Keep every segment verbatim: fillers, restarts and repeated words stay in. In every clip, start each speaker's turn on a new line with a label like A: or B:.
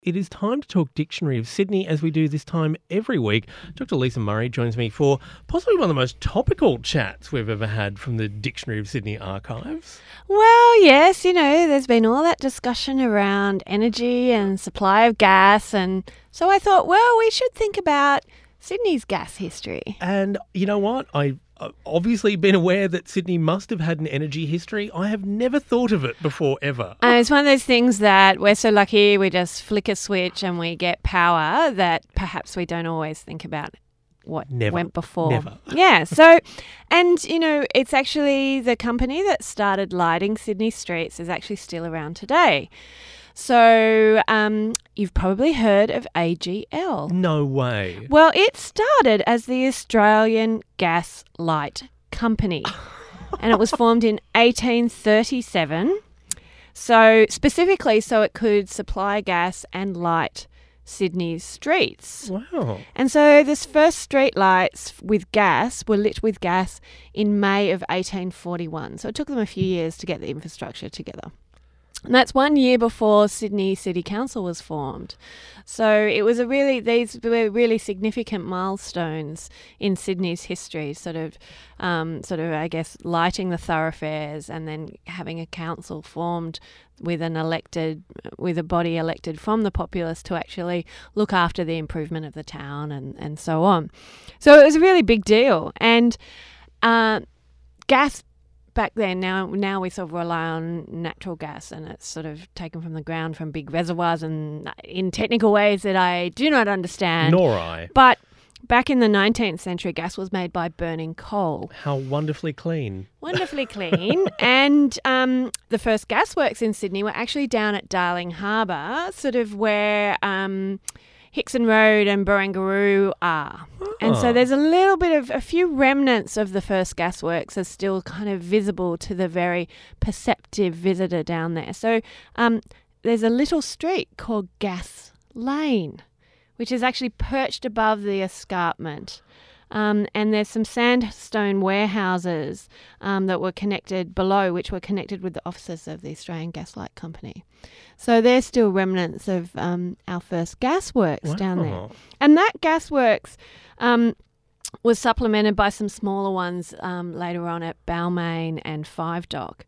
A: It is time to talk Dictionary of Sydney, as we do this time every week. Doctor Lisa Murray joins me for possibly one of the most topical chats we've ever had from the Dictionary of Sydney archives.
B: Well, yes, you know, there's been all that discussion around energy and supply of gas, and so I thought, well, we should think about Sydney's gas history.
A: And you know what? I've obviously been aware that Sydney must have had an energy history. I have never thought of it before, ever.
B: And it's one of those things that we're so lucky we just flick a switch and we get power that perhaps we don't always think about what
A: Never.
B: went before.
A: Never.
B: Yeah. So, and, you know, it's actually the company that started lighting Sydney streets is actually still around today. So um, you've probably heard of A G L.
A: No way.
B: Well, it started as the Australian Gas Light Company and it was formed in eighteen thirty-seven. So specifically so it could supply gas and light Sydney's streets.
A: Wow.
B: And so this first street lights with gas were lit with gas in May of eighteen forty-one. So it took them a few years to get the infrastructure together. And that's one year before Sydney City Council was formed. So it was a really, these were really significant milestones in Sydney's history, sort of, um, sort of, I guess, lighting the thoroughfares and then having a council formed with an elected, with a body elected from the populace to actually look after the improvement of the town and, and so on. So it was a really big deal. And uh, gas back then, now now we sort of rely on natural gas and it's sort of taken from the ground from big reservoirs and in technical ways that I do not understand.
A: Nor I.
B: But back in the nineteenth century, gas was made by burning coal.
A: How wonderfully clean.
B: Wonderfully clean. And um, the first gasworks in Sydney were actually down at Darling Harbour, sort of where Um, Hickson Road and Barangaroo are. Oh. And so there's a little bit of, a few remnants of the first gasworks are still kind of visible to the very perceptive visitor down there. So um, there's a little street called Gas Lane, which is actually perched above the escarpment. Um, and there's some sandstone warehouses um, that were connected below, which were connected with the offices of the Australian Gas Light Company. So there's still remnants of um, our first gasworks
A: wow.
B: down there. And that gasworks um, was supplemented by some smaller ones um, later on at Balmain and Five Dock.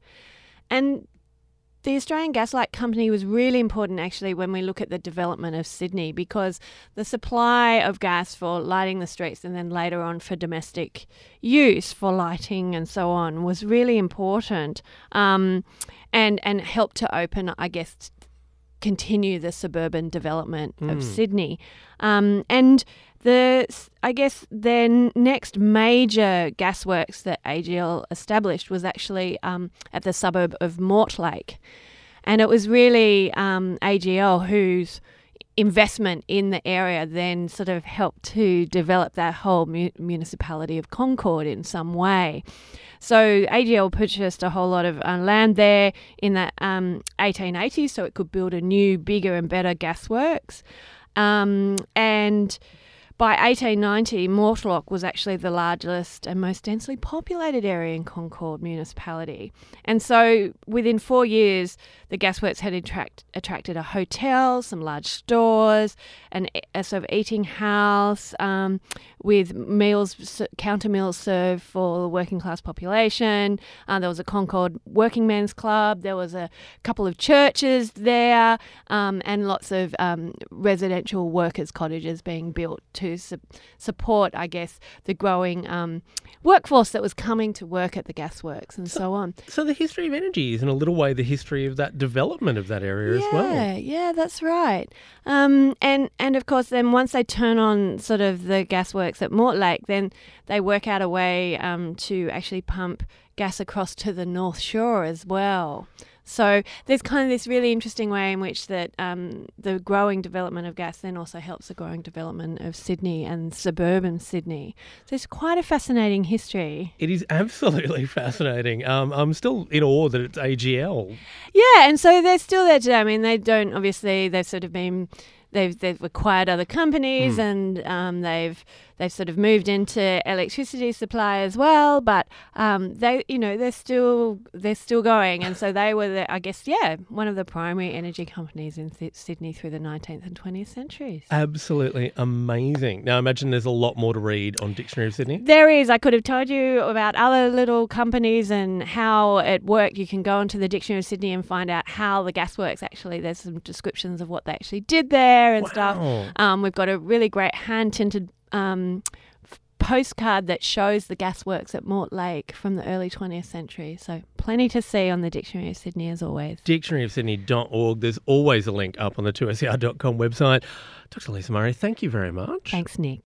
B: And the Australian Gas Light Company was really important actually when we look at the development of Sydney, because the supply of gas for lighting the streets and then later on for domestic use for lighting and so on was really important um, and, and helped to open, I guess, continue the suburban development mm. of Sydney. Um, and the, I guess, the next major gasworks that A G L established was actually um, at the suburb of Mortlake. And it was really um, A G L whose investment in the area then sort of helped to develop that whole mu- municipality of Concord in some way. So A G L purchased a whole lot of uh, land there in the um, eighteen eighties so it could build a new, bigger and better gasworks. Um, and by eighteen ninety, Mortlock was actually the largest and most densely populated area in Concord municipality. And so within four years, the gasworks had attract, attracted a hotel, some large stores, an, a sort of eating house um, with meals, counter meals served for the working class population. Uh, there was a Concord Working Men's Club. There was a couple of churches there um, and lots of um, residential workers' cottages being built to su- support, I guess, the growing um, workforce that was coming to work at the gasworks and so, so on.
A: So the history of energy is in a little way the history of that development of that area
B: yeah,
A: as well.
B: Yeah, yeah, that's right. Um, and, and of course, then once they turn on sort of the gasworks at Mortlake, then they work out a way um, to actually pump gas across to the North Shore as well. So there's kind of this really interesting way in which that um, the growing development of gas then also helps the growing development of Sydney and suburban Sydney. So it's quite a fascinating history.
A: It is absolutely fascinating. Um, I'm still in awe that it's A G L.
B: Yeah, and so they're still there today. I mean, they don't, obviously, they've sort of been they've they've acquired other companies, mm. and um, they've they've sort of moved into electricity supply as well. But um, they, you know, they're still they're still going, and so they were, the, I guess, yeah, one of the primary energy companies in th- Sydney through the nineteenth and twentieth centuries.
A: Absolutely amazing. Now, I imagine there's a lot more to read on Dictionary of Sydney.
B: There is. I could have told you about other little companies and how it worked. You can go onto the Dictionary of Sydney and find out how the gas works. Actually, there's some descriptions of what they actually did there and
A: wow.
B: stuff. Um, we've got a really great hand-tinted um, f- postcard that shows the gasworks at Mortlake from the early twentieth century. So plenty to see on the Dictionary of Sydney as always.
A: dictionary of sydney dot org. There's always a link up on the two S E R dot com website. Doctor Lisa Murray, thank you very much.
B: Thanks, Nick.